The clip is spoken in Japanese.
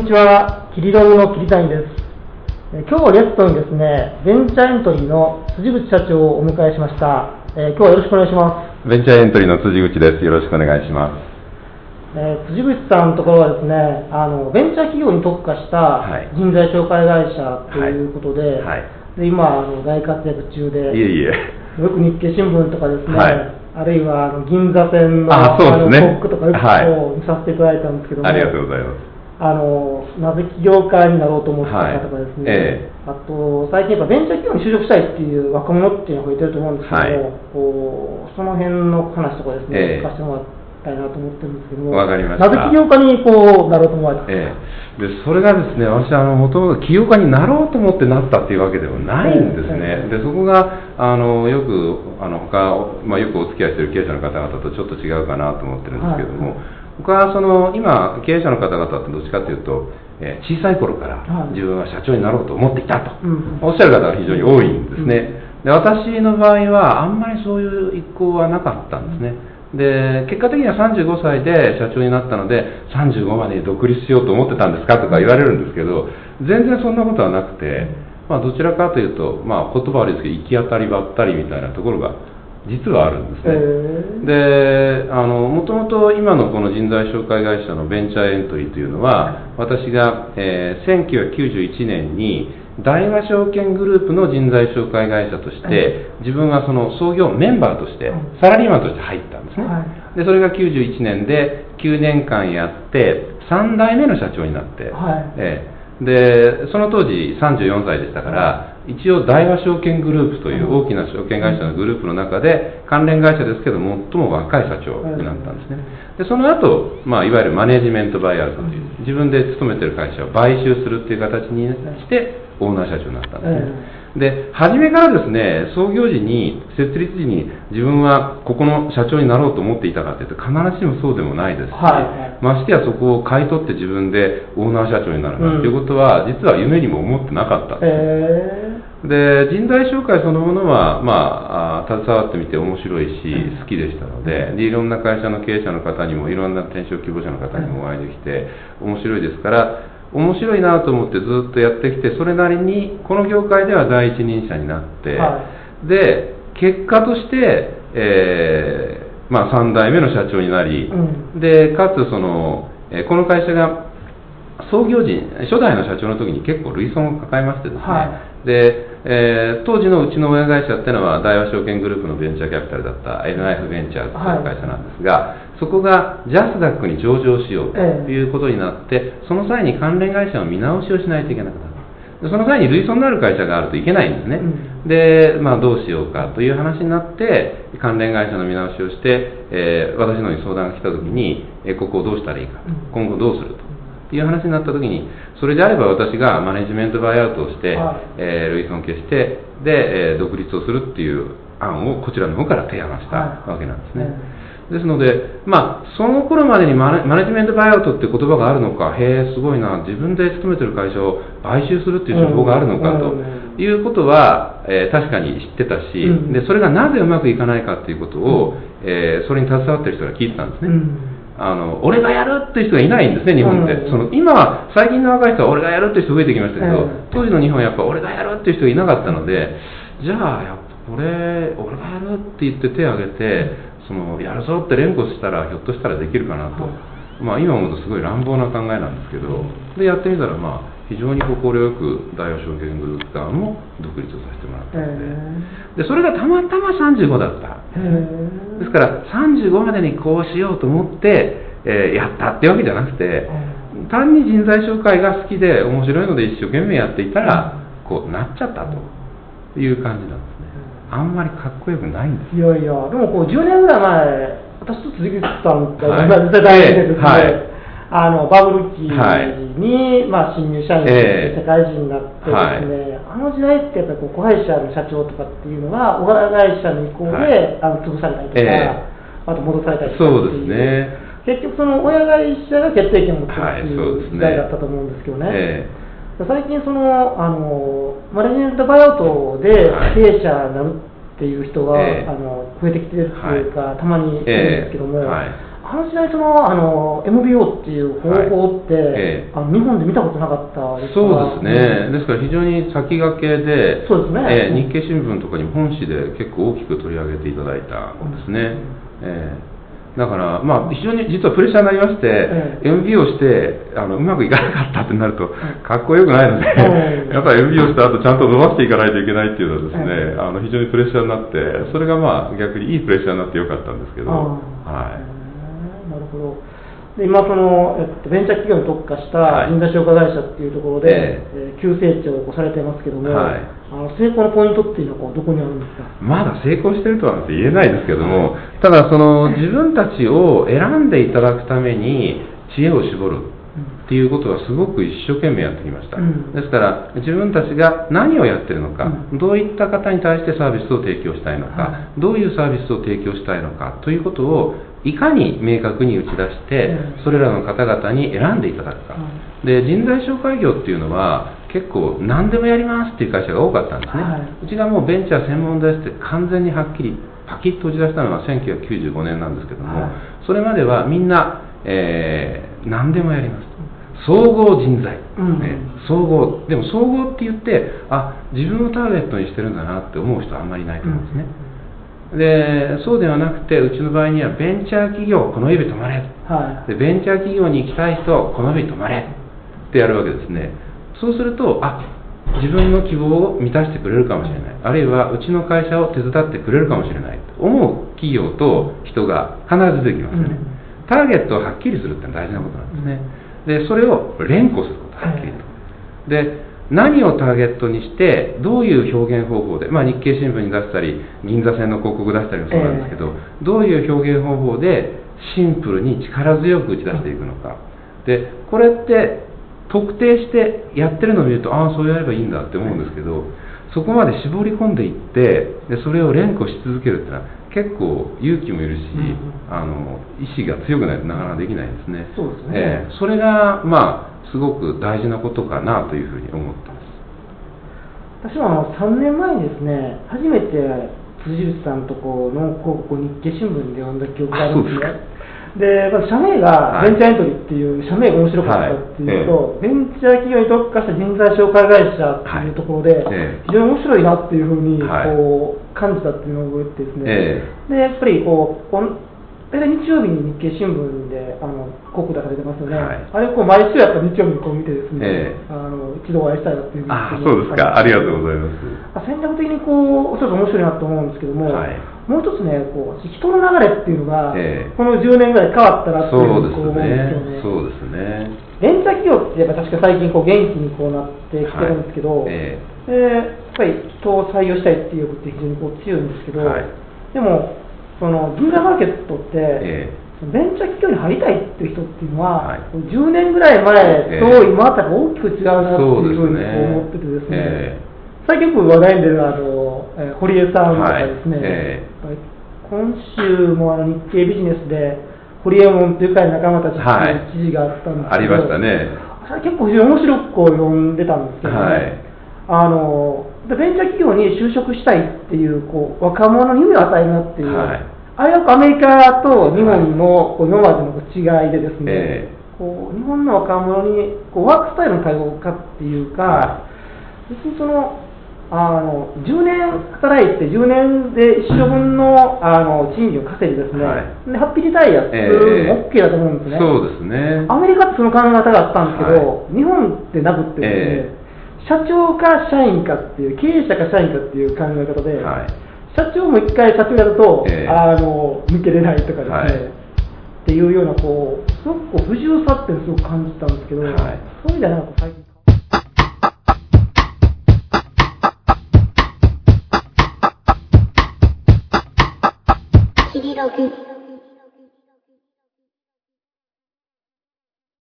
ちは、キリログの桐谷です。今日ゲストにですね、ベンチャーエントリーの辻口社長をお迎えしました。今日はよろしくお願いします。 ベンチャーエントリーの辻口です。よろしくお願いします。 辻口さんのところはですね、ベンチャー企業に特化した人材紹介会社ということで、で今大活躍中で、よく日経新聞とかですね、あるいは銀座線のトックとかよく見させていただいたんですけども、 ありがとうございます。 なぜ起業家になろうと思ったかとかですね、あと最近やっぱベンチャー企業に就職したいっていう若者っていうのが増えてると思うんですけども、その辺の話とかですね、聞かせてもらったいなと思ってるんですけども、 わかりました。 なぜ起業家になろうと思われたんですか？ でそれがですね、私もともと起業家になろうと思ってなったっていうわけではないんですね。でそこがよくよくお付き合いしている経営者の方々とちょっと違うかなと思ってるんですけども、僕は今経営者の方々ってどっちかというと、小さい頃から自分は社長になろうと思っていたとおっしゃる方が非常に多いんですね。で私の場合はあんまりそういう意向はなかったんですね。で結果的には35歳で社長になったので、35までに独立しようと思ってたんですかとか言われるんですけど、全然そんなことはなくて、どちらかというと、言葉悪いですけど、行き当たりばったりみたいなところが実はあるんですね。でもともと今のこの人材紹介会社のベンチャーエントリーというのは、私が、1991年に大和証券グループの人材紹介会社として、自分はその創業メンバーとしてサラリーマンとして入ったんですね。でそれが91年で9年間やって3代目の社長になって、でその当時34歳でしたから、一応大和証券グループという大きな証券会社のグループの中で関連会社ですけど最も若い社長になったんですね。でその後、いわゆるマネジメントバイアウトという、自分で勤めている会社を買収するという形にしてオーナー社長になったんですね。で初めからですね、創業時に設立時に自分はここの社長になろうと思っていたかというと、必ずしもそうでもないですし、ましてやそこを買い取って自分でオーナー社長になるなんていうことは、実は夢にも思ってなかったんです。で人材紹介そのものは、携わってみて面白いし好きでしたので、いろんな会社の経営者の方にもいろんな転職希望者の方にもお会いできて面白いですから、面白いなと思ってずっとやってきて、それなりにこの業界では第一人者になって、で結果として、3代目の社長になり、でかつこの会社が創業時初代の社長の時に結構累損を抱えましてですね、で当時のうちの親会社っていうのは大和証券グループのベンチャーキャピタルだった NIF ベンチャーズという会社なんですが、そこがジャスダックに上場しようということになって、その際に関連会社の見直しをしないといけなかった。でその際に累損になる会社があるといけないんですね。で、どうしようかという話になって関連会社の見直しをして、私の方に相談が来た時に、ここをどうしたらいいかと、今後どうするという話になった時に、それであれば私がマネジメントバイアウトをして、累損を消してで、独立をするっていう案をこちらの方から提案したわけなんですね。ですので、その頃までにマネジメントバイアウトっていう言葉があるのか、へえすごいな、自分で勤めてる会社を買収するっていう手法があるのかということは、確かに知ってたし、でそれがなぜうまくいかないかっていうことを、それに携わってる人が聞いてたんですね。俺がやるっていう人がいないんですね、日本で。今最近の若い人は俺がやるっていう人増えてきましたけど、当時の日本はやっぱ俺がやるっていう人がいなかったので、じゃあやっぱ俺がやるって言って手を挙げてやるぞって連呼したらひょっとしたらできるかなと、今思うとすごい乱暴な考えなんですけど、でやってみたら非常に快く大和証券グループ側も独立をさせてもらったので、それがたまたま35だった。ですから35までにこうしようと思って、やったってわけじゃなくて、単に人材紹介が好きで面白いので一生懸命やっていたらこうなっちゃったという感じなんですね。あんまりかっこよくないんです。 いやいや、でも10年ぐらい前、私と辻口さんが世代でですね、バブル期に、新入社員で社会人になってですね、あの時代ってやっぱり子会社の社長とかっていうのが親会社の意向で、潰されたりとか、あと戻されたりとかっていう、結局その親会社が決定権を持ってるっていう時代だったと思うんですけどね。最近マネジメントバイアウトで経営者になるっていう人が、増えてきてるっていうか、たまにいるんですけども、ああの時代MBO っていう方法って、日本で見たことなかったですか？ そうですね、ですから非常に先駆けで、 そうですね、 日経新聞とかに本誌で結構大きく取り上げていただいたんですね。だから、非常に実はプレッシャーになりまして、MBO してうまくいかなかったってなると、かっこよくないので、やっぱり MBO した後ちゃんと伸ばしていかないといけないっていうのはですね、非常にプレッシャーになって、それが逆にいいプレッシャーになってよかったんですけど、 なるほど。で今ベンチャー企業に特化した人材紹介会社っていうところで、急成長をされてますけども、成功のポイントっていうのはどこにあるんですか？ まだ成功してるとは言えないですけども、ただ自分たちを選んでいただくために知恵を絞るっていうことはすごく一生懸命やってきました。ですから自分たちが何をやってるのか、どういった方に対してサービスを提供したいのか、どういうサービスを提供したいのかということをいかに明確に打ち出して、それらの方々に選んでいただくか。で、人材紹介業っていうのは結構何でもやりますっていう会社が多かったんですね。うちがもうベンチャー専門ですって完全にはっきりパキッと打ち出したのは1995年なんですけども、それまではみんな、何でもやりますと。総合人材、総合でも総合って言って自分をターゲットにしてるんだなって思う人はあんまりいないと思うんですね。でそうではなくて、うちの場合にはベンチャー企業この指止まれ、でベンチャー企業に行きたい人この指止まれってやるわけですね。そうすると自分の希望を満たしてくれるかもしれない、あるいはうちの会社を手伝ってくれるかもしれないと思う企業と人が必ず出てきますよね。ターゲットをはっきりするってのは大事なことなんですね。でそれを連呼すること、はっきりと。で何をターゲットにしてどういう表現方法で、日経新聞に出したり銀座線の広告出したりもそうなんですけど、どういう表現方法でシンプルに力強く打ち出していくのか。でこれって特定してやってるのを見るとそうやればいいんだって思うんですけど、そこまで絞り込んでいってでそれを連呼し続けるっていうのは結構勇気もいるし、意志が強くないとなかなかできないんですね。 そうですね。 それがすごく大事なことかなというふうに思ってます。 私は3年前にですね、初めて辻内さんとこの広告を日経新聞で読んだ記憶があるんですね。で社名がベンチャーエントリーっていう社名が面白かったっていうと、ベンチャー企業に特化した人材紹介会社っていうところで、非常に面白いなっていうふうに感じたっていうのを覚えてですね、でやっぱり大体日曜日に日経新聞で広告出されてますよね。あれを毎週やっぱ日曜日に見てですね、一度お会いしたいなっていうふうに。 そうですか、ありがとうございます。 戦略的にちょっと面白いなと思うんですけども、もう一つね、人の流れっていうのが、この10年ぐらい変わったなっていうふうに思うんですよね。 そうですね。 ベンチャー企業ってやっぱ確か最近元気になってきてるんですけど、やっぱり人を採用したいっていう欲って非常に強いんですけど、でも人材マーケットって、ベンチャー企業に入りたいっていう人っていうのは、10年ぐらい前と今あたり大きく違うなっていうふうに思っててですね、最近よく話題に出る堀江さんとかですね、今週も日経ビジネスで堀江門という会仲間たちっていう記事があったんですけど、 ありましたね。 それ結構非常に面白く読んでたんですけどね、ベンチャー企業に就職したいっていう若者に夢を与えるなっていう、あれはアメリカと日本の今までの違いでですね、日本の若者にワークスタイルの多様化っていうか、別に10年働いて10年で一生分の賃金を稼いでですね、でハッピーリタイアするのも OK だと思うんですね。 そうですね。 アメリカってその考え方があったんですけど、日本ってなくってですね、社長か社員かっていう、経営者か社員かっていう考え方で、社長も一回社長やると、抜けれないとかですね、っていうようなすごく不自由さってすごく感じたんですけど、そういう意味ではなんか最近キリログ